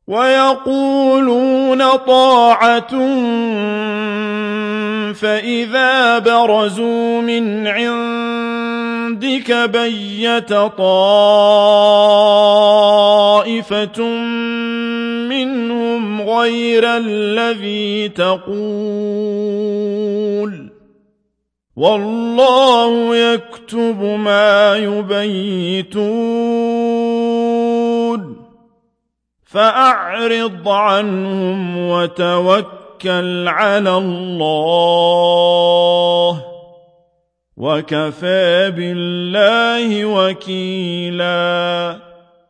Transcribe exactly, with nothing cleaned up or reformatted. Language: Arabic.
ويقولون طاعة فإذا برزوا من عندك بيت طائفة منهم غير الذي تقول والله يكتب ما يبيتون فأعرض عنهم وتوكل على الله وكفى بالله وكيلاً